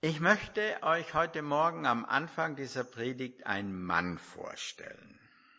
Ich möchte euch heute Morgen am Anfang dieser Predigt einen Mann vorstellen.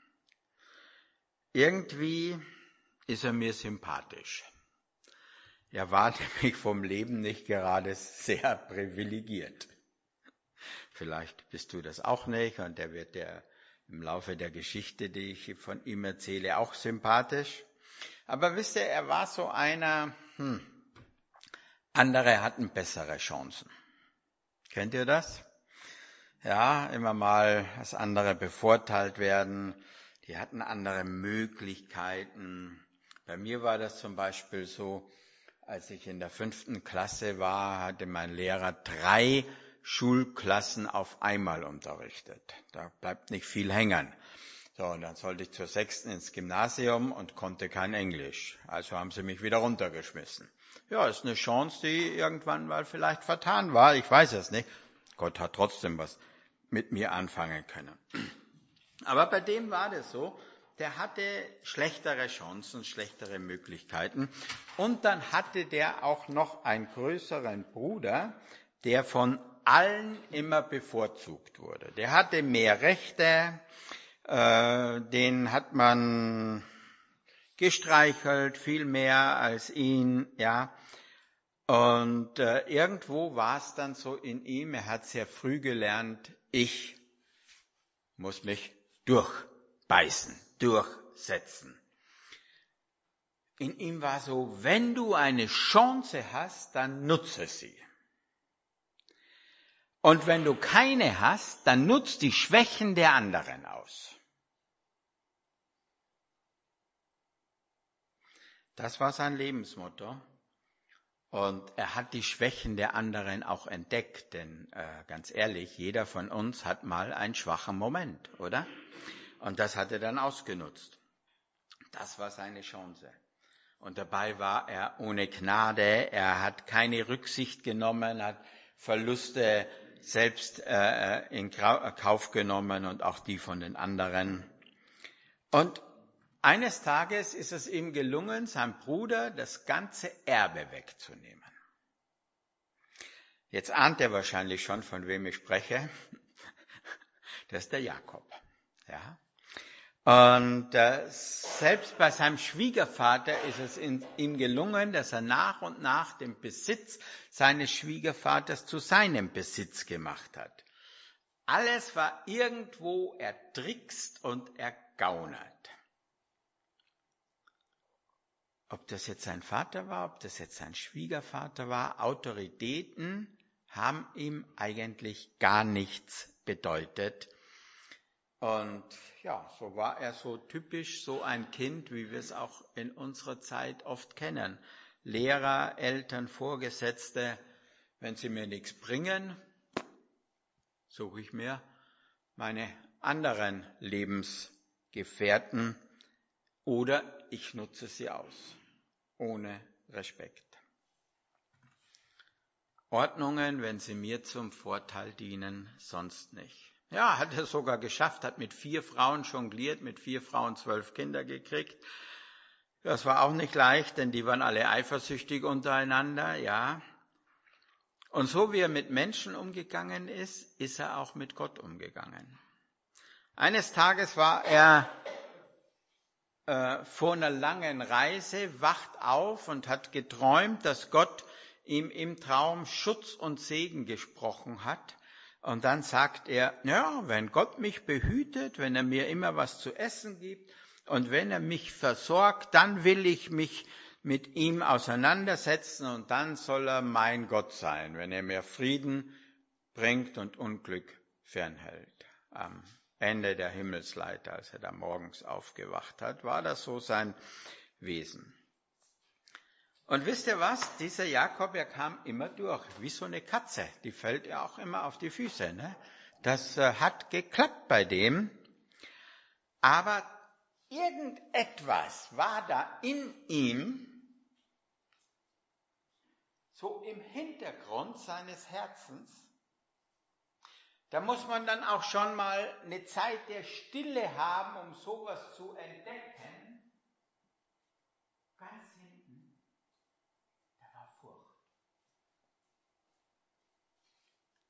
Irgendwie ist er mir sympathisch. Er war nämlich vom Leben nicht gerade sehr privilegiert. Vielleicht bist du das auch nicht und der wird dir im Laufe der Geschichte, die ich von ihm erzähle, auch sympathisch. Aber wisst ihr, er war so einer, andere hatten bessere Chancen. Kennt ihr das? Ja, immer mal, dass andere bevorteilt werden. Die hatten andere Möglichkeiten. Bei mir war das zum Beispiel so, als ich in der 5. Klasse war, hatte mein Lehrer 3 Schulklassen auf einmal unterrichtet. Da bleibt nicht viel hängen. So, und dann sollte ich zur 6. ins Gymnasium und konnte kein Englisch. Also haben sie mich wieder runtergeschmissen. Ja, ist eine Chance, die irgendwann mal vielleicht vertan war. Ich weiß es nicht. Gott hat trotzdem was mit mir anfangen können. Aber bei dem war das so, der hatte schlechtere Chancen, schlechtere Möglichkeiten. Und dann hatte der auch noch einen größeren Bruder, der von allen immer bevorzugt wurde. Der hatte mehr Rechte, den hat man gestreichelt, viel mehr als ihn, ja. Und irgendwo war es dann so in ihm, er hat sehr früh gelernt, ich muss mich durchbeißen, durchsetzen. In ihm war so, wenn du eine Chance hast, dann nutze sie. Und wenn du keine hast, dann nutz die Schwächen der anderen aus. Das war sein Lebensmotto. Und er hat die Schwächen der anderen auch entdeckt, denn ganz ehrlich, jeder von uns hat mal einen schwachen Moment, oder? Und das hat er dann ausgenutzt. Das war seine Chance. Und dabei war er ohne Gnade, er hat keine Rücksicht genommen, hat Verluste selbst in Kauf genommen und auch die von den anderen. Und eines Tages ist es ihm gelungen, seinem Bruder das ganze Erbe wegzunehmen. Jetzt ahnt er wahrscheinlich schon, von wem ich spreche. Das ist der Jakob. Ja. Und selbst bei seinem Schwiegervater ist es ihm gelungen, dass er nach und nach den Besitz seines Schwiegervaters zu seinem Besitz gemacht hat. Alles war irgendwo ertrickst und ergaunert. Ob das jetzt sein Vater war, ob das jetzt sein Schwiegervater war, Autoritäten haben ihm eigentlich gar nichts bedeutet. Und ja, so war er so typisch so ein Kind, wie wir es auch in unserer Zeit oft kennen. Lehrer, Eltern, Vorgesetzte, wenn sie mir nichts bringen, suche ich mir meine anderen Lebensgefährten oder ich nutze sie aus, ohne Respekt. Ordnungen, wenn sie mir zum Vorteil dienen, sonst nicht. Ja, hat er sogar geschafft, hat mit 4 Frauen jongliert, mit 4 Frauen 12 Kinder gekriegt. Das war auch nicht leicht, denn die waren alle eifersüchtig untereinander, ja. Und so wie er mit Menschen umgegangen ist, ist er auch mit Gott umgegangen. Eines Tages war er vor einer langen Reise, wacht auf und hat geträumt, dass Gott ihm im Traum Schutz und Segen gesprochen hat. Und dann sagt er, ja, wenn Gott mich behütet, wenn er mir immer was zu essen gibt und wenn er mich versorgt, dann will ich mich mit ihm auseinandersetzen und dann soll er mein Gott sein, wenn er mir Frieden bringt und Unglück fernhält. Am Ende der Himmelsleiter, als er da morgens aufgewacht hat, war das so sein Wesen. Und wisst ihr was? Dieser Jakob, er kam immer durch, wie so eine Katze. Die fällt ja auch immer auf die Füße. Ne? Das hat geklappt bei dem. Aber irgendetwas war da in ihm, so im Hintergrund seines Herzens. Da muss man dann auch schon mal eine Zeit der Stille haben, um sowas zu entdecken. Ganz hinten, da war Furcht.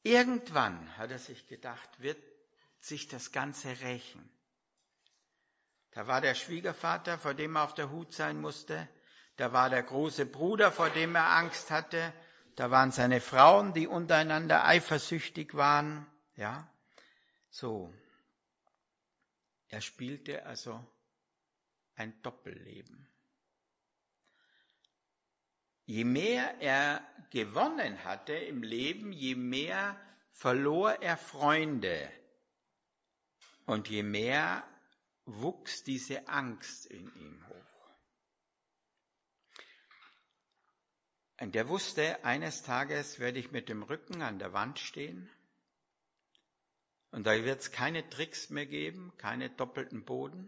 Irgendwann, hat er sich gedacht, wird sich das Ganze rächen. Da war der Schwiegervater, vor dem er auf der Hut sein musste. Da war der große Bruder, vor dem er Angst hatte. Da waren seine Frauen, die untereinander eifersüchtig waren. Ja, so. Er spielte also ein Doppelleben. Je mehr er gewonnen hatte im Leben, je mehr verlor er Freunde und je mehr wuchs diese Angst in ihm hoch. Und er wusste, eines Tages werde ich mit dem Rücken an der Wand stehen und da wird es keine Tricks mehr geben, keine doppelten Boden.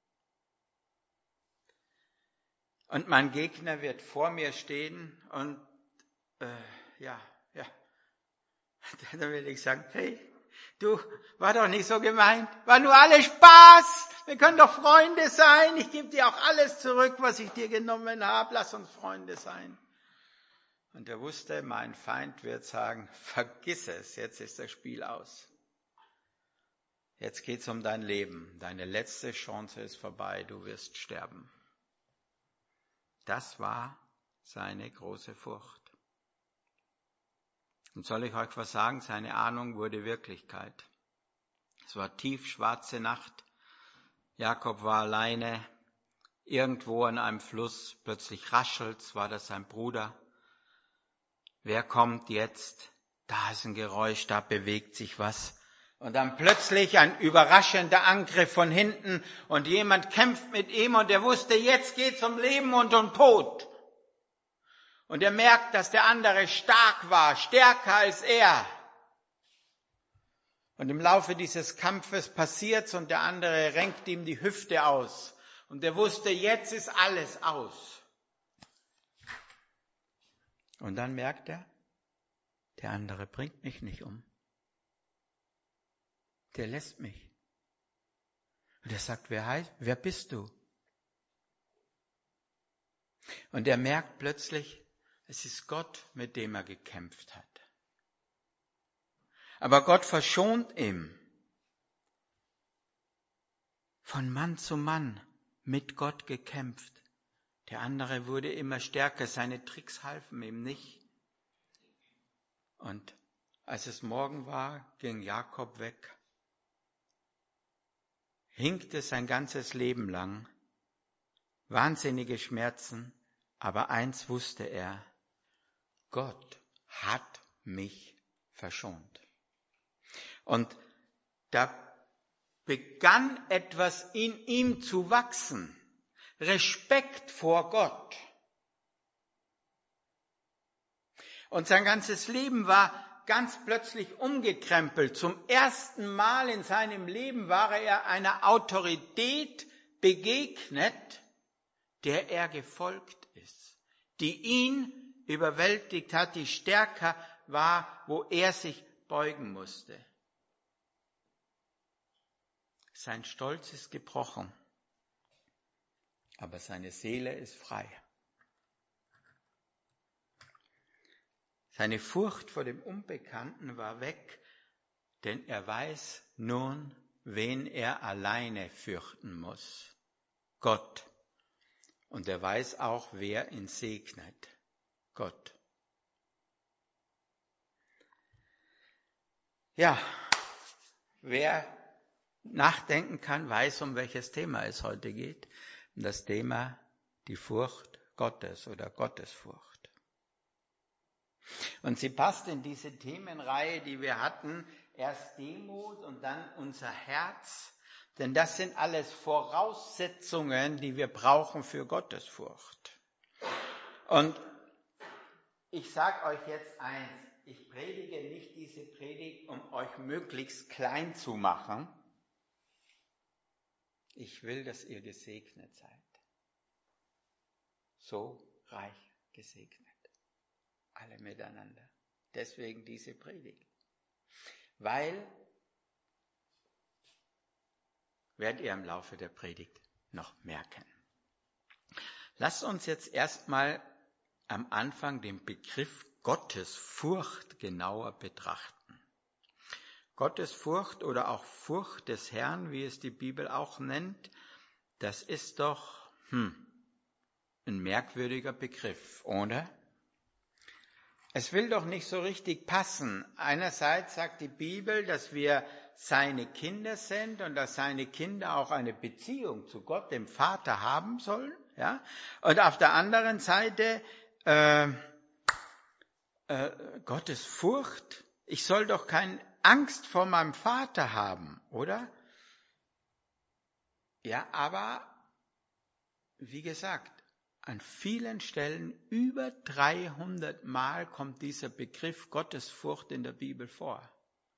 Und mein Gegner wird vor mir stehen und dann will ich sagen, hey, du, war doch nicht so gemeint, war nur alles Spaß, wir können doch Freunde sein, ich gebe dir auch alles zurück, was ich dir genommen habe, lass uns Freunde sein. Und er wusste, mein Feind wird sagen, vergiss es, jetzt ist das Spiel aus. Jetzt geht's um dein Leben, deine letzte Chance ist vorbei, du wirst sterben. Das war seine große Furcht. Und soll ich euch was sagen? Seine Ahnung wurde Wirklichkeit. Es war tiefschwarze Nacht. Jakob war alleine. Irgendwo an einem Fluss. Plötzlich raschelt's. War das sein Bruder? Wer kommt jetzt? Da ist ein Geräusch, da bewegt sich was. Und dann plötzlich ein überraschender Angriff von hinten und jemand kämpft mit ihm und er wusste, jetzt geht's um Leben und um Tod. Und er merkt, dass der andere stark war, stärker als er. Und im Laufe dieses Kampfes passiert's und der andere renkt ihm die Hüfte aus. Und er wusste, jetzt ist alles aus. Und dann merkt er, der andere bringt mich nicht um. Der lässt mich. Und er sagt, wer bist du? Und er merkt plötzlich, es ist Gott, mit dem er gekämpft hat. Aber Gott verschont ihm. Von Mann zu Mann mit Gott gekämpft. Der andere wurde immer stärker, seine Tricks halfen ihm nicht. Und als es Morgen war, ging Jakob weg. Hinkte sein ganzes Leben lang, wahnsinnige Schmerzen, aber eins wusste er, Gott hat mich verschont. Und da begann etwas in ihm zu wachsen, Respekt vor Gott. Und sein ganzes Leben war ganz plötzlich umgekrempelt. Zum ersten Mal in seinem Leben war er einer Autorität begegnet, der er gefolgt ist, die ihn überwältigt hat, die stärker war, wo er sich beugen musste. Sein Stolz ist gebrochen, aber seine Seele ist frei. Seine Furcht vor dem Unbekannten war weg, denn er weiß nun, wen er alleine fürchten muss. Gott. Und er weiß auch, wer ihn segnet. Gott. Ja, wer nachdenken kann, weiß, um welches Thema es heute geht. Um das Thema die Furcht Gottes oder Gottesfurcht. Und sie passt in diese Themenreihe, die wir hatten, erst Demut und dann unser Herz, denn das sind alles Voraussetzungen, die wir brauchen für Gottesfurcht. Und ich sage euch jetzt eins, ich predige nicht diese Predigt, um euch möglichst klein zu machen. Ich will, dass ihr gesegnet seid. So reich gesegnet. Alle miteinander. Deswegen diese Predigt. Weil, werdet ihr im Laufe der Predigt noch merken. Lasst uns jetzt erstmal am Anfang den Begriff Gottesfurcht genauer betrachten. Gottesfurcht oder auch Furcht des Herrn, wie es die Bibel auch nennt, das ist doch ein merkwürdiger Begriff, oder? Es will doch nicht so richtig passen. Einerseits sagt die Bibel, dass wir seine Kinder sind und dass seine Kinder auch eine Beziehung zu Gott, dem Vater, haben sollen. Ja? Und auf der anderen Seite Gottes Furcht. Ich soll doch keine Angst vor meinem Vater haben, oder? Ja, aber wie gesagt, an vielen Stellen, über 300 Mal kommt dieser Begriff Gottesfurcht in der Bibel vor.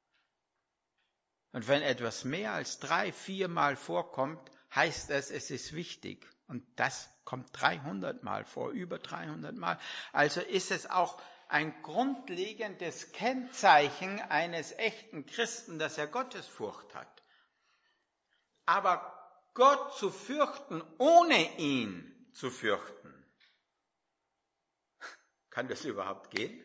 Und wenn etwas mehr als 3-4 Mal vorkommt, heißt es, es ist wichtig. Und das kommt 300 Mal vor, über 300 Mal. Also ist es auch ein grundlegendes Kennzeichen eines echten Christen, dass er Gottesfurcht hat. Aber Gott zu fürchten, ohne ihn zu fürchten, kann das überhaupt gehen?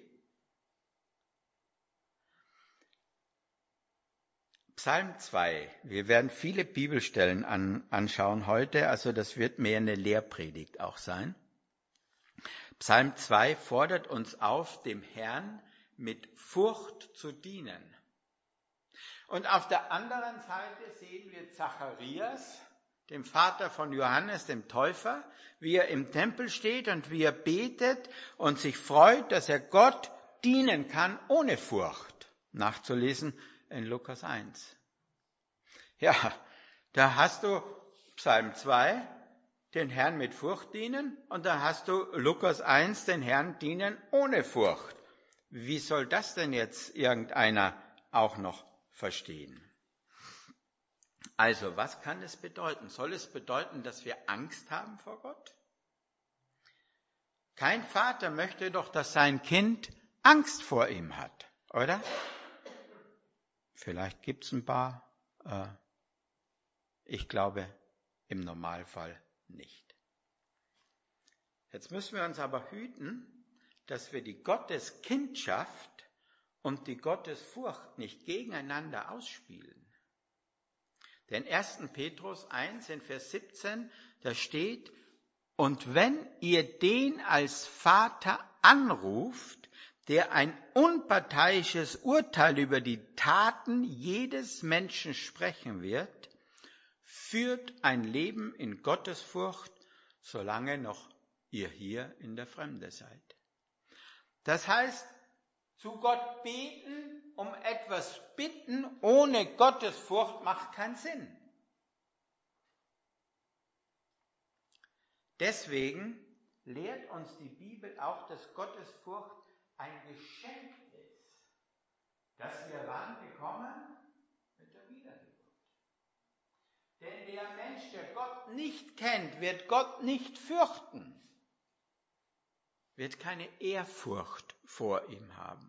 Psalm 2. Wir werden viele Bibelstellen anschauen heute, also das wird mehr eine Lehrpredigt auch sein. Psalm 2 fordert uns auf, dem Herrn mit Furcht zu dienen. Und auf der anderen Seite sehen wir Zacharias, dem Vater von Johannes, dem Täufer, wie er im Tempel steht und wie er betet und sich freut, dass er Gott dienen kann ohne Furcht. Nachzulesen in Lukas 1. Ja, da hast du Psalm 2, den Herrn mit Furcht dienen, und da hast du Lukas 1, den Herrn dienen ohne Furcht. Wie soll das denn jetzt irgendeiner auch noch verstehen? Also, was kann es bedeuten? Soll es bedeuten, dass wir Angst haben vor Gott? Kein Vater möchte doch, dass sein Kind Angst vor ihm hat, oder? Vielleicht gibt es ein paar. Ich glaube, im Normalfall nicht. Jetzt müssen wir uns aber hüten, dass wir die Gotteskindschaft und die Gottesfurcht nicht gegeneinander ausspielen. Denn 1. Petrus 1 in Vers 17, da steht, und wenn ihr den als Vater anruft, der ein unparteiisches Urteil über die Taten jedes Menschen sprechen wird, führt ein Leben in Gottesfurcht, solange noch ihr hier in der Fremde seid. Das heißt, zu Gott beten, um etwas bitten, ohne Gottesfurcht macht keinen Sinn. Deswegen lehrt uns die Bibel auch, dass Gottesfurcht ein Geschenk ist, das wir wann bekommen? Mit der Wiedergeburt. Denn der Mensch, der Gott nicht kennt, wird Gott nicht fürchten, wird keine Ehrfurcht vor ihm haben.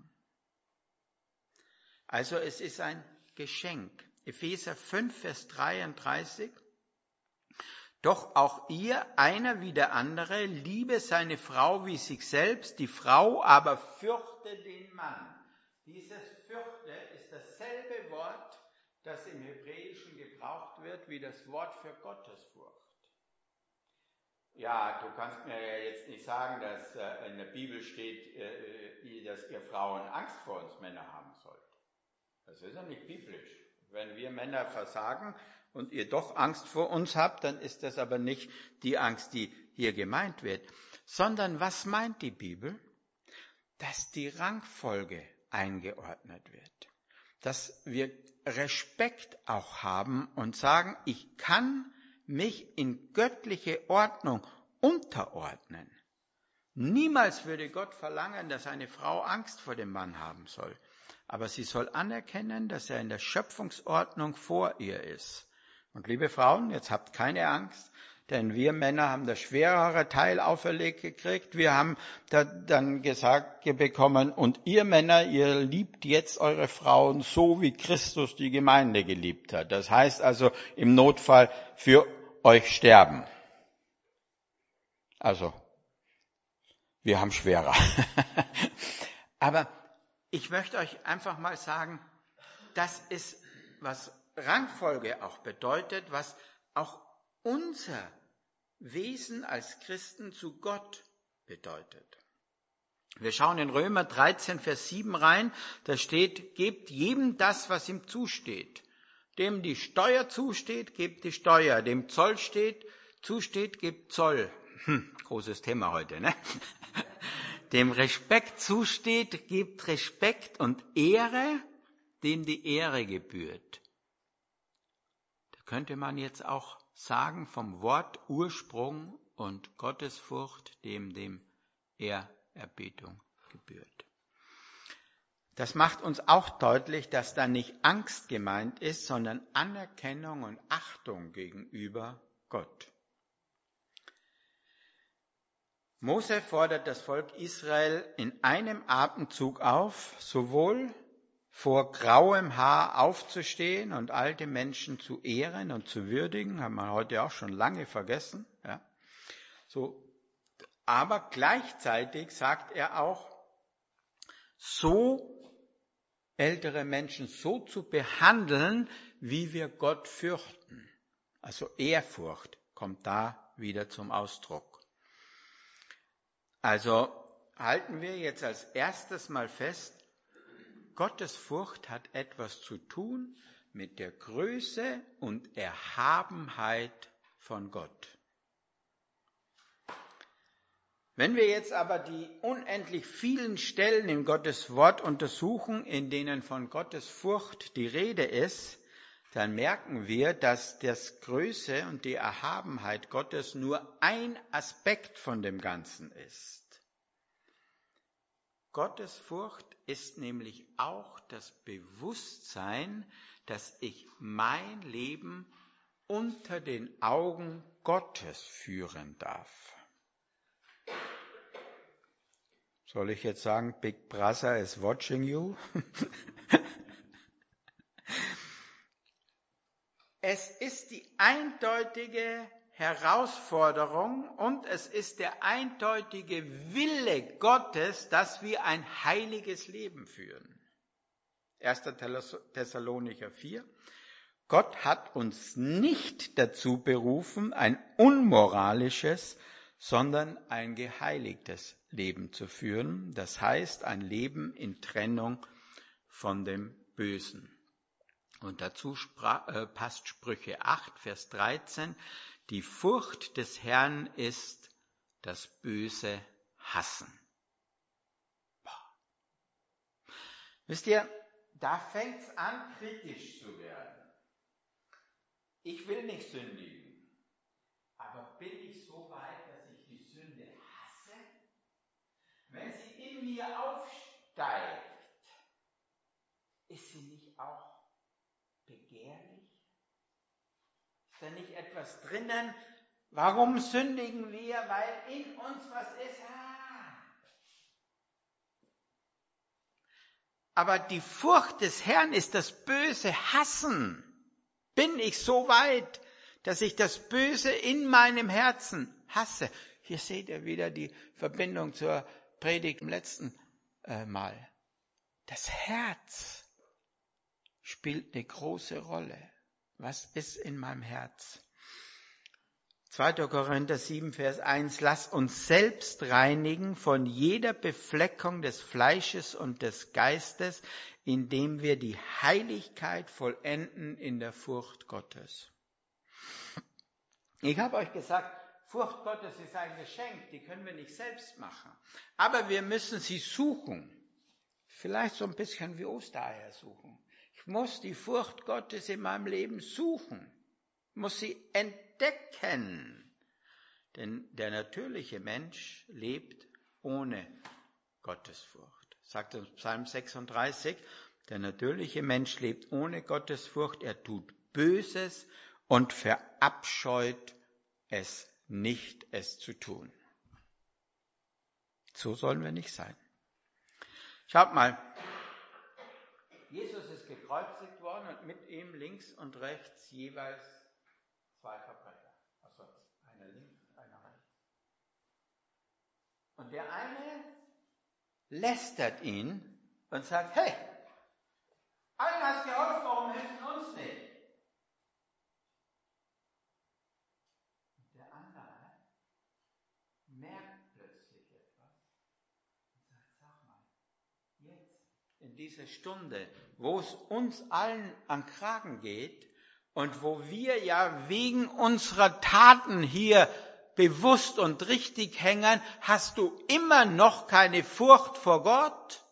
Also es ist ein Geschenk. Epheser 5, Vers 33. Doch auch ihr, einer wie der andere, liebe seine Frau wie sich selbst, die Frau aber fürchte den Mann. Dieses fürchte ist dasselbe Wort, das im Hebräischen gebraucht wird, wie das Wort für Gottesfurcht. Ja, du kannst mir ja jetzt nicht sagen, dass in der Bibel steht, dass ihr Frauen Angst vor uns Männer haben sollt. Das ist ja nicht biblisch. Wenn wir Männer versagen und ihr doch Angst vor uns habt, dann ist das aber nicht die Angst, die hier gemeint wird. Sondern was meint die Bibel? Dass die Rangfolge eingeordnet wird. Dass wir Respekt auch haben und sagen, ich kann mich in göttliche Ordnung unterordnen. Niemals würde Gott verlangen, dass eine Frau Angst vor dem Mann haben soll. Aber sie soll anerkennen, dass er in der Schöpfungsordnung vor ihr ist. Und liebe Frauen, jetzt habt keine Angst, denn wir Männer haben das schwerere Teil auferlegt gekriegt. Wir haben dann gesagt bekommen, und ihr Männer, ihr liebt jetzt eure Frauen so, wie Christus die Gemeinde geliebt hat. Das heißt also im Notfall für euch sterben. Also, wir haben schwerer. Aber ich möchte euch einfach mal sagen, das ist, was Rangfolge auch bedeutet, was auch unser Wesen als Christen zu Gott bedeutet. Wir schauen in Römer 13, Vers 7 rein, da steht, gebt jedem das, was ihm zusteht. Dem die Steuer zusteht, gebt die Steuer. Dem Zoll zusteht, gebt Zoll. Großes Thema heute, ne? Dem Respekt zusteht, gebt Respekt und Ehre, dem die Ehre gebührt. Da könnte man jetzt auch sagen, vom Wort Ursprung und Gottesfurcht, dem Ehrerbietung gebührt. Das macht uns auch deutlich, dass da nicht Angst gemeint ist, sondern Anerkennung und Achtung gegenüber Gott. Mose fordert das Volk Israel in einem Atemzug auf, sowohl vor grauem Haar aufzustehen und alte Menschen zu ehren und zu würdigen, haben wir heute auch schon lange vergessen. Ja. Aber gleichzeitig sagt er auch, so ältere Menschen so zu behandeln, wie wir Gott fürchten. Also Ehrfurcht kommt da wieder zum Ausdruck. Also halten wir jetzt als erstes mal fest, Gottesfurcht hat etwas zu tun mit der Größe und Erhabenheit von Gott. Wenn wir jetzt aber die unendlich vielen Stellen in Gottes Wort untersuchen, in denen von Gottes Furcht die Rede ist, dann merken wir, dass das Größe und die Erhabenheit Gottes nur ein Aspekt von dem Ganzen ist. Gottes Furcht ist nämlich auch das Bewusstsein, dass ich mein Leben unter den Augen Gottes führen darf. Soll ich jetzt sagen, Big Brother is watching you? Es ist die eindeutige Herausforderung und es ist der eindeutige Wille Gottes, dass wir ein heiliges Leben führen. 1. Thessalonicher 4. Gott hat uns nicht dazu berufen, ein unmoralisches, sondern ein geheiligtes Leben zu führen. Das heißt, ein Leben in Trennung von dem Bösen. Und dazu passt Sprüche 8, Vers 13. Die Furcht des Herrn ist das böse Hassen. Boah. Wisst ihr, da fängt es an, kritisch zu werden. Ich will nicht sündigen, aber bin ich so weit, dass ich die Sünde hasse? Wenn sie in mir aufsteigt, ist sie nicht auch begehrlich? Ist da nicht etwas drinnen? Warum sündigen wir? Weil in uns was ist. Aber die Furcht des Herrn ist das böse Hassen. Bin ich so weit, dass ich das Böse in meinem Herzen hasse? Hier seht ihr wieder die Verbindung zur Predigt im letzten Mal. Das Herz spielt eine große Rolle. Was ist in meinem Herz? 2. Korinther 7, Vers 1. Lass uns selbst reinigen von jeder Befleckung des Fleisches und des Geistes, indem wir die Heiligkeit vollenden in der Furcht Gottes. Ich habe euch gesagt, Furcht Gottes ist ein Geschenk, die können wir nicht selbst machen. Aber wir müssen sie suchen. Vielleicht so ein bisschen wie Ostereier suchen. Ich muss die Furcht Gottes in meinem Leben suchen. Ich muss sie entdecken. Denn der natürliche Mensch lebt ohne Gottesfurcht. Sagt uns Psalm 36, der natürliche Mensch lebt ohne Gottesfurcht. Er tut Böses und verabscheut es nicht, es zu tun. So sollen wir nicht sein. Schaut mal, Jesus ist gekreuzigt worden und mit ihm links und rechts jeweils 2 Verbrecher. Also einer links und einer rechts. Und der eine lästert ihn und sagt, hey, allen hast geholfen, in dieser Stunde, wo es uns allen an Kragen geht und wo wir ja wegen unserer Taten hier bewusst und richtig hängen, hast du immer noch keine Furcht vor Gott?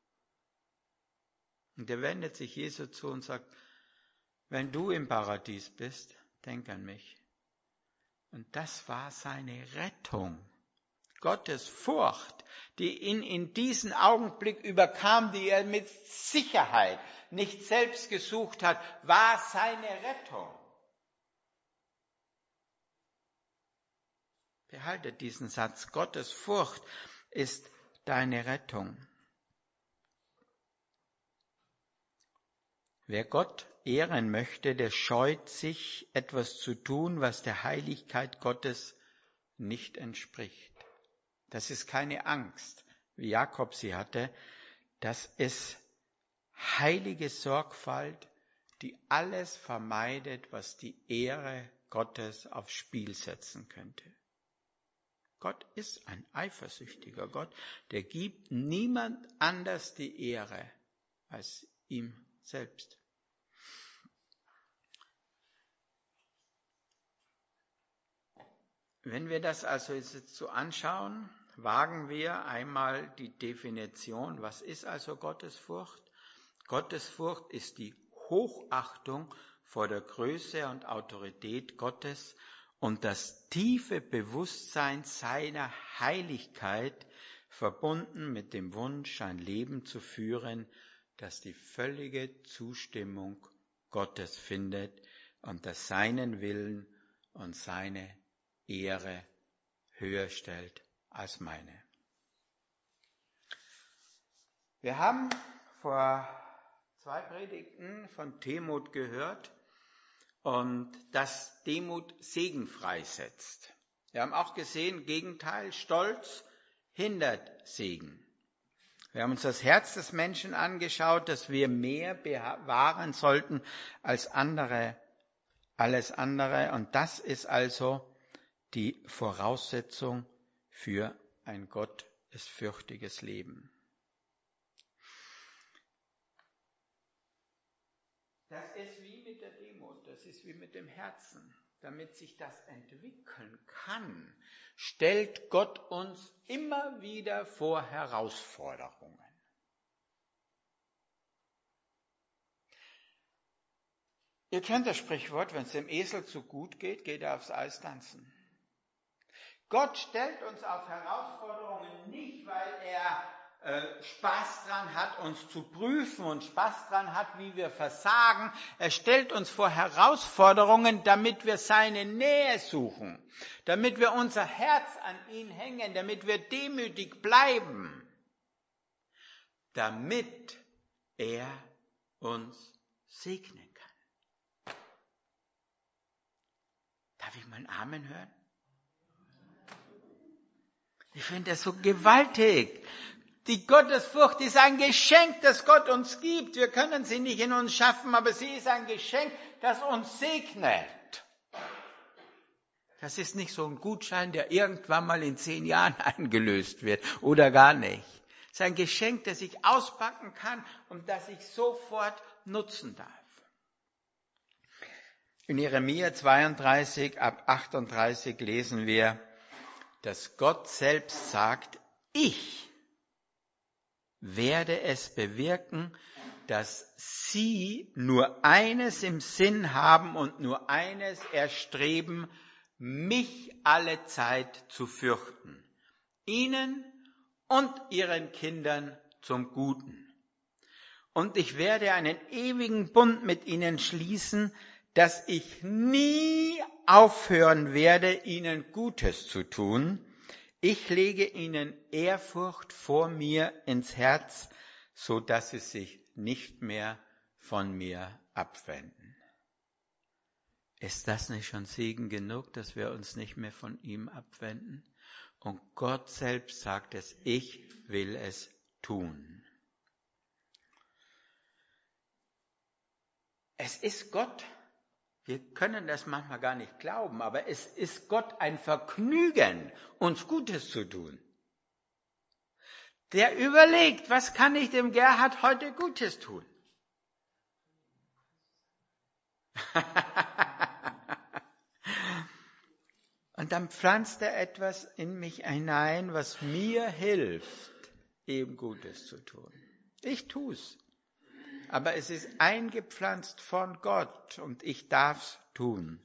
Und er wendet sich Jesus zu und sagt, wenn du im Paradies bist, denk an mich. Und das war seine Rettung. Gottes Furcht, die ihn in diesen Augenblick überkam, die er mit Sicherheit nicht selbst gesucht hat, war seine Rettung. Behalte diesen Satz, Gottes Furcht ist deine Rettung. Wer Gott ehren möchte, der scheut sich, etwas zu tun, was der Heiligkeit Gottes nicht entspricht. Das ist keine Angst, wie Jakob sie hatte. Das ist heilige Sorgfalt, die alles vermeidet, was die Ehre Gottes aufs Spiel setzen könnte. Gott ist ein eifersüchtiger Gott, der gibt niemand anders die Ehre als ihm selbst. Wenn wir das also jetzt so anschauen, wagen wir einmal die Definition, was ist also Gottesfurcht? Gottesfurcht ist die Hochachtung vor der Größe und Autorität Gottes und das tiefe Bewusstsein seiner Heiligkeit, verbunden mit dem Wunsch, ein Leben zu führen, das die völlige Zustimmung Gottes findet und das seinen Willen und seine Ehre höher stellt als meine. Wir haben vor 2 Predigten von Demut gehört und dass Demut Segen freisetzt. Wir haben auch gesehen, Gegenteil, Stolz hindert Segen. Wir haben uns das Herz des Menschen angeschaut, das wir mehr bewahren sollten als alles andere. Und das ist also die Voraussetzung für ein gottesfürchtiges Leben. Das ist wie mit der Demut, das ist wie mit dem Herzen. Damit sich das entwickeln kann, stellt Gott uns immer wieder vor Herausforderungen. Ihr kennt das Sprichwort, wenn es dem Esel zu gut geht, geht er aufs Eis tanzen. Gott stellt uns auf Herausforderungen nicht, weil er Spaß dran hat, uns zu prüfen und Spaß dran hat, wie wir versagen. Er stellt uns vor Herausforderungen, damit wir seine Nähe suchen, damit wir unser Herz an ihn hängen, damit wir demütig bleiben, damit er uns segnen kann. Darf ich mal ein Amen hören? Ich finde das so gewaltig. Die Gottesfurcht ist ein Geschenk, das Gott uns gibt. Wir können sie nicht in uns schaffen, aber sie ist ein Geschenk, das uns segnet. Das ist nicht so ein Gutschein, der irgendwann mal in 10 Jahren eingelöst wird oder gar nicht. Es ist ein Geschenk, das ich auspacken kann und das ich sofort nutzen darf. In Jeremia 32 ab 38 lesen wir, dass Gott selbst sagt, ich werde es bewirken, dass sie nur eines im Sinn haben und nur eines erstreben, mich alle Zeit zu fürchten, ihnen und ihren Kindern zum Guten. Und ich werde einen ewigen Bund mit ihnen schließen, dass ich nie aufhören werde, ihnen Gutes zu tun. Ich lege ihnen Ehrfurcht vor mir ins Herz, so dass sie sich nicht mehr von mir abwenden. Ist das nicht schon Segen genug, dass wir uns nicht mehr von ihm abwenden? Und Gott selbst sagt es, ich will es tun. Es ist Gott. Wir können das manchmal gar nicht glauben, aber es ist Gott ein Vergnügen, uns Gutes zu tun. der überlegt, was kann ich dem Gerhard heute Gutes tun? Und dann pflanzt er etwas in mich hinein, was mir hilft, ihm Gutes zu tun. Ich tu's. Aber es ist eingepflanzt von Gott und ich darf's tun.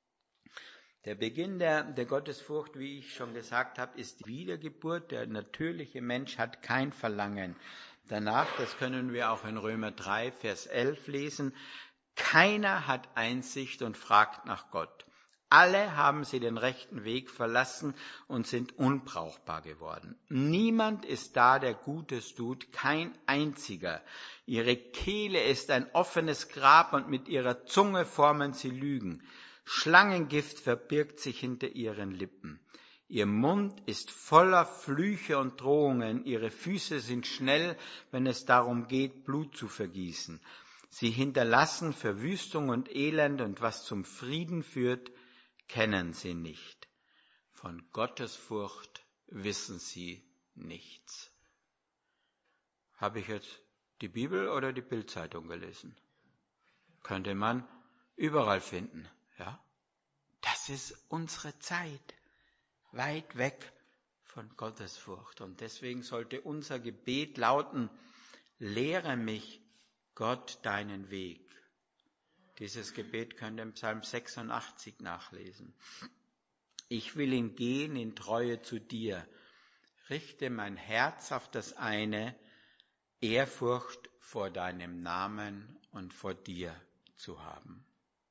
Der Beginn der Gottesfurcht, wie ich schon gesagt habe, ist die Wiedergeburt. Der natürliche Mensch hat kein Verlangen danach. Das können wir auch in Römer 3, Vers 11 lesen. Keiner hat Einsicht und fragt nach Gott. Alle haben sie den rechten Weg verlassen und sind unbrauchbar geworden. Niemand ist da, der Gutes tut, kein einziger. Ihre Kehle ist ein offenes Grab und mit ihrer Zunge formen sie Lügen. Schlangengift verbirgt sich hinter ihren Lippen. Ihr Mund ist voller Flüche und Drohungen. Ihre Füße sind schnell, wenn es darum geht, Blut zu vergießen. Sie hinterlassen Verwüstung und Elend, und was zum Frieden führt, kennen sie nicht. Von Gottesfurcht wissen sie nichts. Habe ich jetzt die Bibel oder die Bildzeitung gelesen? Könnte man überall finden. Ja? Das ist unsere Zeit, weit weg von Gottesfurcht. Und deswegen sollte unser Gebet lauten: Lehre mich, Gott, deinen Weg. Dieses Gebet könnt ihr im Psalm 86 nachlesen. Ich will ihn gehen in Treue zu dir. Richte mein Herz auf das eine, Ehrfurcht vor deinem Namen und vor dir zu haben.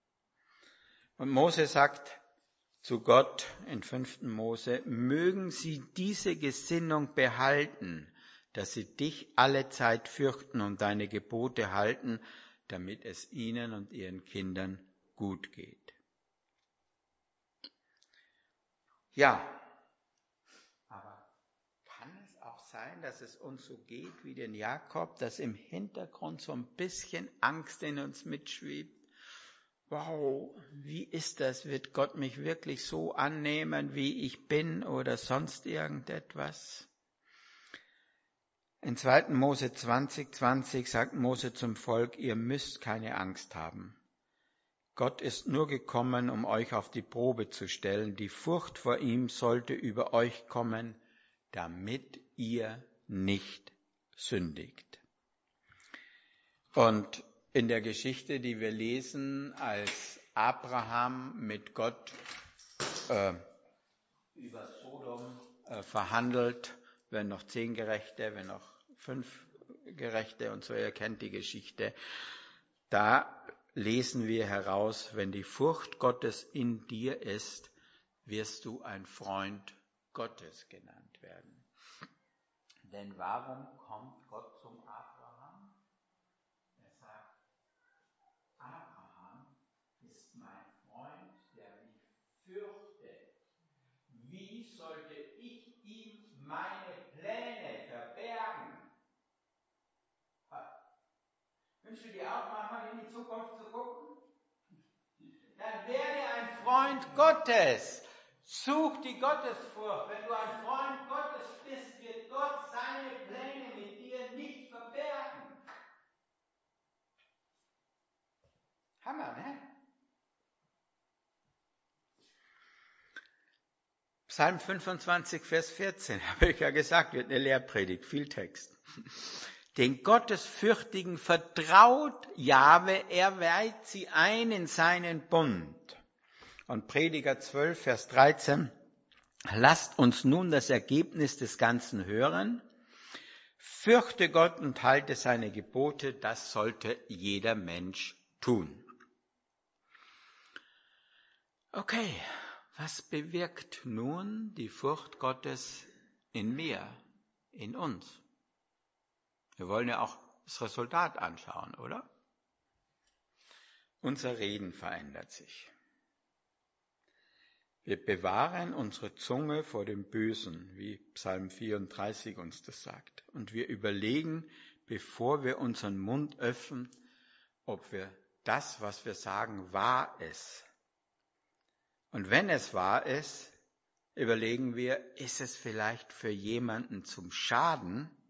Und Mose sagt zu Gott in 5. Mose: Mögen sie diese Gesinnung behalten, dass sie dich allezeit fürchten und deine Gebote halten, damit es ihnen und ihren Kindern gut geht. Ja, aber kann es auch sein, dass es uns so geht wie den Jakob, dass im Hintergrund so ein bisschen Angst in uns mitschwebt? Wow, wie ist das? Wird Gott mich wirklich so annehmen, wie ich bin, oder sonst irgendetwas? In 2. Mose 20,20 sagt Mose zum Volk: Ihr müsst keine Angst haben. Gott ist nur gekommen, um euch auf die Probe zu stellen. Die Furcht vor ihm sollte über euch kommen, damit ihr nicht sündigt. Und in der Geschichte, die wir lesen, als Abraham mit Gott über Sodom verhandelt, wenn noch 10 Gerechte, wenn noch 5 Gerechte und so, ihr kennt die Geschichte, da lesen wir heraus: Wenn die Furcht Gottes in dir ist, wirst du ein Freund Gottes genannt werden. Denn warum kommt Gott zum Abraham? Er sagt: Abraham ist mein Freund, der mich fürchtet. Wie sollte ich ihm meine Pläne verbergen? Wünschst du dir auch manchmal in die Zukunft zu gucken? Dann werde ein Freund Gottes. Such die Gottesfurcht. Wenn du ein Freund Gottes bist, wird Gott seine Pläne mit dir nicht verbergen. Hammer, ne? Psalm 25, Vers 14, habe ich ja gesagt, wird eine Lehrpredigt, viel Text. Den Gottesfürchtigen vertraut Jahwe, er weiht sie ein in seinen Bund. Und Prediger 12, Vers 13, lasst uns nun das Ergebnis des Ganzen hören. Fürchte Gott und halte seine Gebote, das sollte jeder Mensch tun. Okay, was bewirkt nun die Furcht Gottes in mir, in uns? Wir wollen ja auch das Resultat anschauen, oder? Unser Reden verändert sich. Wir bewahren unsere Zunge vor dem Bösen, wie Psalm 34 uns das sagt. Und wir überlegen, bevor wir unseren Mund öffnen, ob wir das, was wir sagen, wahr ist. Und wenn es wahr ist, überlegen wir, ist es vielleicht für jemanden zum Schaden,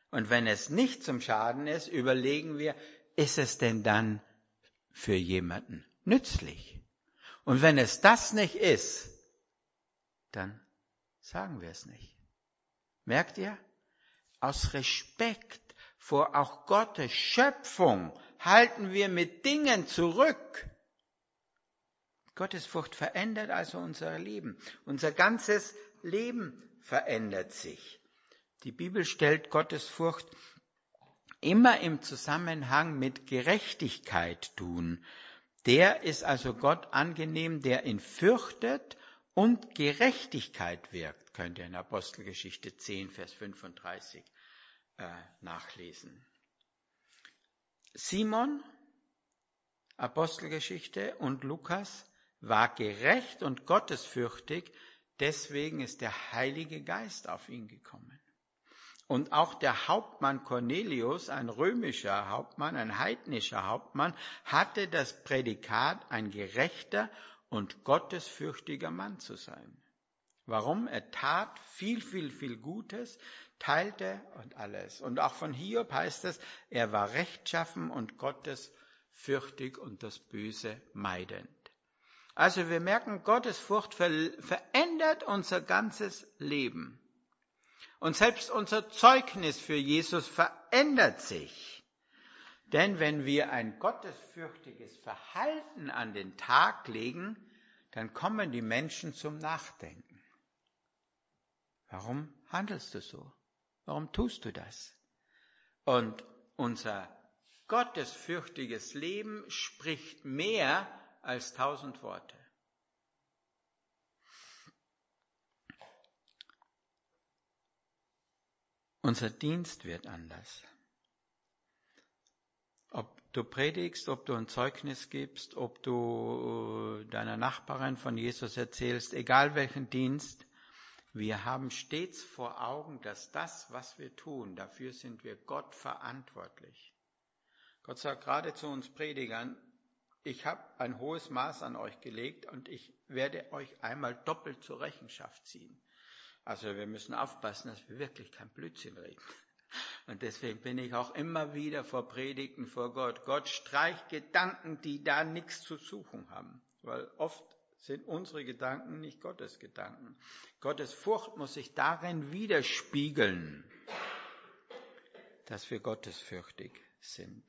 Und wenn es nicht zum Schaden ist, überlegen wir, ist es denn dann für jemanden nützlich? Und wenn es das nicht ist, dann sagen wir es nicht. Merkt ihr? Aus Respekt vor auch Gottes Schöpfung halten wir mit Dingen zurück. Gottesfurcht verändert also unser Leben. Unser ganzes Leben verändert sich. Die Bibel stellt Gottesfurcht immer im Zusammenhang mit Gerechtigkeit tun. Der ist also Gott angenehm, der ihn fürchtet und Gerechtigkeit wirkt. Könnt ihr in Apostelgeschichte 10, Vers 35 nachlesen. Simon, Apostelgeschichte, und Lukas war gerecht und gottesfürchtig, deswegen ist der Heilige Geist auf ihn gekommen. Und auch der Hauptmann Cornelius, ein römischer Hauptmann, ein heidnischer Hauptmann, hatte das Prädikat, ein gerechter und gottesfürchtiger Mann zu sein. Warum? Er tat viel Gutes, teilte und alles. Und auch von Hiob heißt es, er war rechtschaffen und gottesfürchtig und das Böse meidend. Also wir merken, Gottesfurcht verändert unser ganzes Leben. Und selbst unser Zeugnis für Jesus verändert sich. Denn wenn wir ein gottesfürchtiges Verhalten an den Tag legen, dann kommen die Menschen zum Nachdenken. Warum handelst du so? Warum tust du das? Und unser gottesfürchtiges Leben spricht mehr als 1000 Worte. Unser Dienst wird anders. Ob du predigst, ob du ein Zeugnis gibst, ob du deiner Nachbarin von Jesus erzählst, egal welchen Dienst, wir haben stets vor Augen, dass das, was wir tun, dafür sind wir Gott verantwortlich. Gott sagt gerade zu uns Predigern, ich habe ein hohes Maß an euch gelegt und ich werde euch einmal doppelt zur Rechenschaft ziehen. Also wir müssen aufpassen, dass wir wirklich kein Blödsinn reden. Und deswegen bin ich auch immer wieder vor Predigten vor Gott. Gott streicht Gedanken, die da nichts zu suchen haben. Weil oft sind unsere Gedanken nicht Gottes Gedanken. Gottes Furcht muss sich darin widerspiegeln, dass wir gottesfürchtig sind.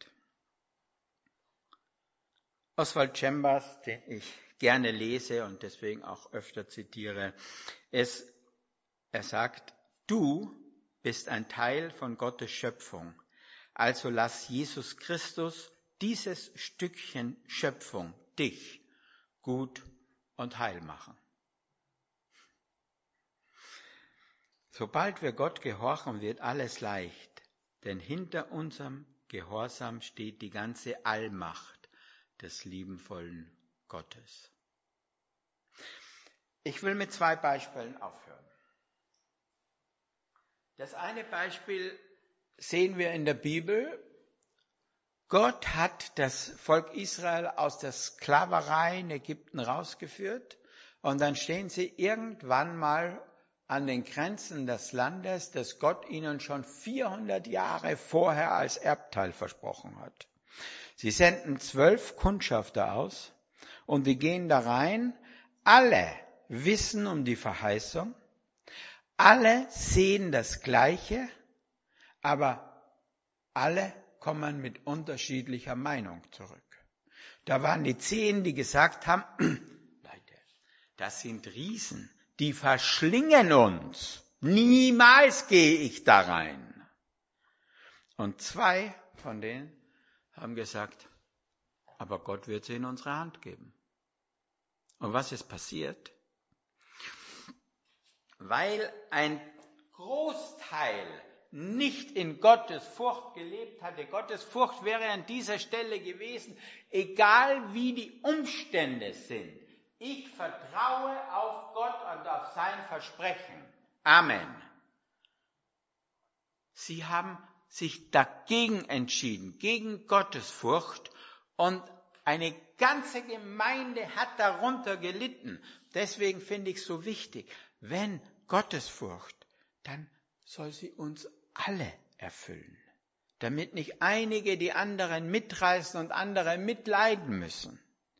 Oswald Chambers, den ich gerne lese und deswegen auch öfter zitiere, er sagt, du bist ein Teil von Gottes Schöpfung. Also lass Jesus Christus dieses Stückchen Schöpfung, dich, gut und heil machen. Sobald wir Gott gehorchen, wird alles leicht, denn hinter unserem Gehorsam steht die ganze Allmacht des liebenvollen Gottes. Ich will mit 2 Beispielen aufhören. Das eine Beispiel sehen wir in der Bibel. Gott hat das Volk Israel aus der Sklaverei in Ägypten rausgeführt und dann stehen sie irgendwann mal an den Grenzen des Landes, das Gott ihnen schon 400 Jahre vorher als Erbteil versprochen hat. Sie senden 12 Kundschafter aus und die gehen da rein. Alle wissen um die Verheißung. Alle sehen das Gleiche, aber alle kommen mit unterschiedlicher Meinung zurück. Da waren die 10, die gesagt haben, Leute, das sind Riesen, die verschlingen uns. Niemals gehe ich da rein. Und 2 von denen haben gesagt, aber Gott wird sie in unsere Hand geben. Und was ist passiert? Weil ein Großteil nicht in Gottes Furcht gelebt hatte. Gottes Furcht wäre an dieser Stelle gewesen, egal wie die Umstände sind. Ich vertraue auf Gott und auf sein Versprechen. Amen. Sie haben sich dagegen entschieden, gegen Gottesfurcht, und eine ganze Gemeinde hat darunter gelitten. Deswegen finde ich es so wichtig, wenn Gottesfurcht, dann soll sie uns alle erfüllen, damit nicht einige die anderen mitreißen und andere mitleiden müssen.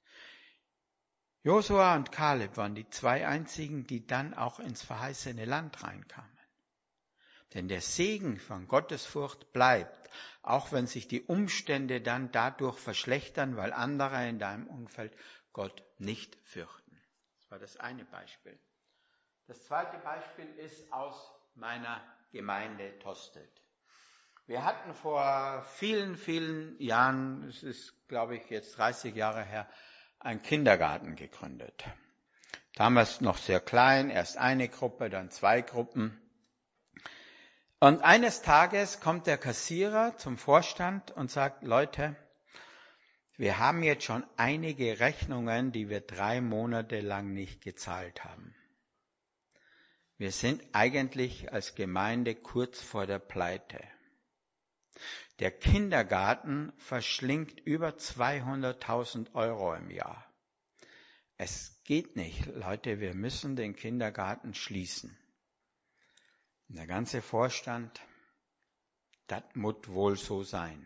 Josua und Kaleb waren die zwei einzigen, die dann auch ins verheißene Land reinkamen. Denn der Segen von Gottesfurcht bleibt, auch wenn sich die Umstände dann dadurch verschlechtern, weil andere in deinem Umfeld Gott nicht fürchten. Das war das eine Beispiel. Das zweite Beispiel ist aus meiner Gemeinde Tostedt. Wir hatten vor vielen, vielen Jahren, es ist, glaube ich, jetzt 30 Jahre her, einen Kindergarten gegründet. Damals noch sehr klein, erst eine Gruppe, dann 2 Gruppen. Und eines Tages kommt der Kassierer zum Vorstand und sagt, Leute, wir haben jetzt schon einige Rechnungen, die wir 3 Monate lang nicht gezahlt haben. Wir sind eigentlich als Gemeinde kurz vor der Pleite. Der Kindergarten verschlingt über 200.000 Euro im Jahr. Es geht nicht, Leute, wir müssen den Kindergarten schließen. Und der ganze Vorstand, das muss wohl so sein.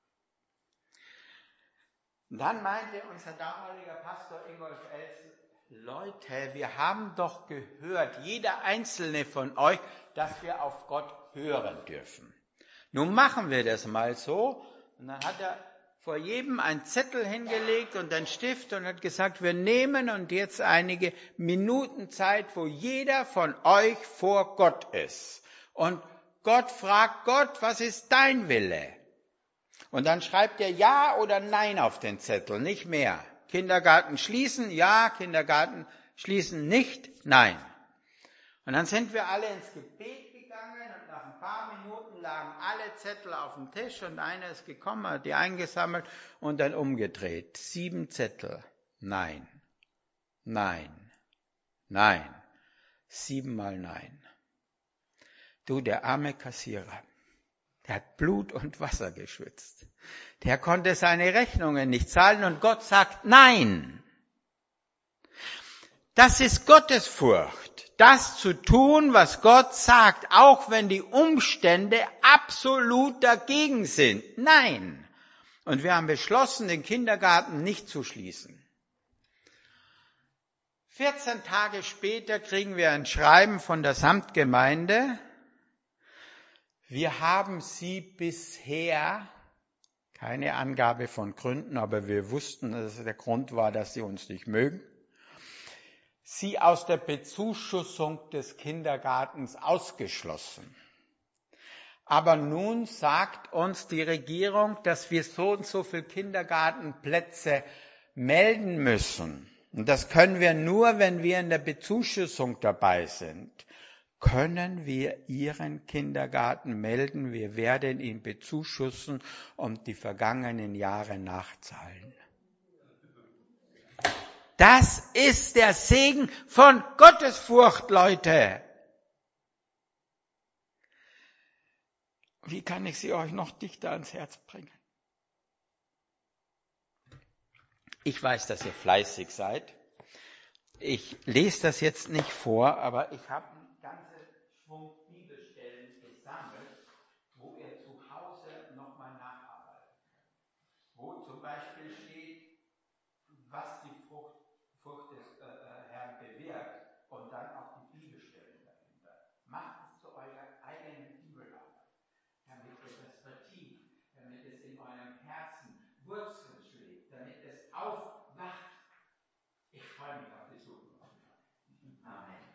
Und dann meinte unser damaliger Pastor Ingolf Elsen, Leute, wir haben doch gehört, jeder einzelne von euch, dass wir auf Gott hören dürfen. Nun machen wir das mal so. Und dann hat er vor jedem einen Zettel hingelegt und einen Stift und hat gesagt, wir nehmen und jetzt einige Minuten Zeit, wo jeder von euch vor Gott ist. Und Gott fragt Gott, was ist dein Wille? Und dann schreibt er Ja oder Nein auf den Zettel, nicht mehr. Kindergarten schließen, ja, Kindergarten schließen, nicht, nein. Und dann sind wir alle ins Gebet gegangen und nach ein paar Minuten lagen alle Zettel auf dem Tisch und einer ist gekommen, hat die eingesammelt und dann umgedreht. 7 Zettel. Nein, nein, nein. 7-mal Nein. Du, der arme Kassierer, der hat Blut und Wasser geschwitzt. Der konnte seine Rechnungen nicht zahlen und Gott sagt Nein. Das ist Gottesfurcht, das zu tun, was Gott sagt, auch wenn die Umstände absolut dagegen sind. Nein. Und wir haben beschlossen, den Kindergarten nicht zu schließen. 14 Tage später kriegen wir ein Schreiben von der Samtgemeinde. Wir haben sie bisher, keine Angabe von Gründen, aber wir wussten, dass der Grund war, dass sie uns nicht mögen, sie aus der Bezuschussung des Kindergartens ausgeschlossen. Aber nun sagt uns die Regierung, dass wir so und so viele Kindergartenplätze melden müssen. Und das können wir nur, wenn wir in der Bezuschussung dabei sind. Können wir Ihren Kindergarten melden? Wir werden ihn bezuschussen und die vergangenen Jahre nachzahlen. Das ist der Segen von Gottesfurcht, Leute. Wie kann ich sie euch noch dichter ans Herz bringen? Ich weiß, dass ihr fleißig seid. Ich lese das jetzt nicht vor, aber ich habe einen ganzen Schwung Bibelstellen gesammelt, wo ihr zu Hause nochmal nacharbeiten könnt. Wo zum Beispiel steht, was die Furcht des Herrn bewirkt und dann auch die Bibelstellen dahinter. Macht es zu eurer eigenen Bibelarbeit, damit ihr das vertieft, damit es in eurem Herzen Wurzeln schlägt, damit es aufwacht. Ich freue mich auf die Zukunft. Amen.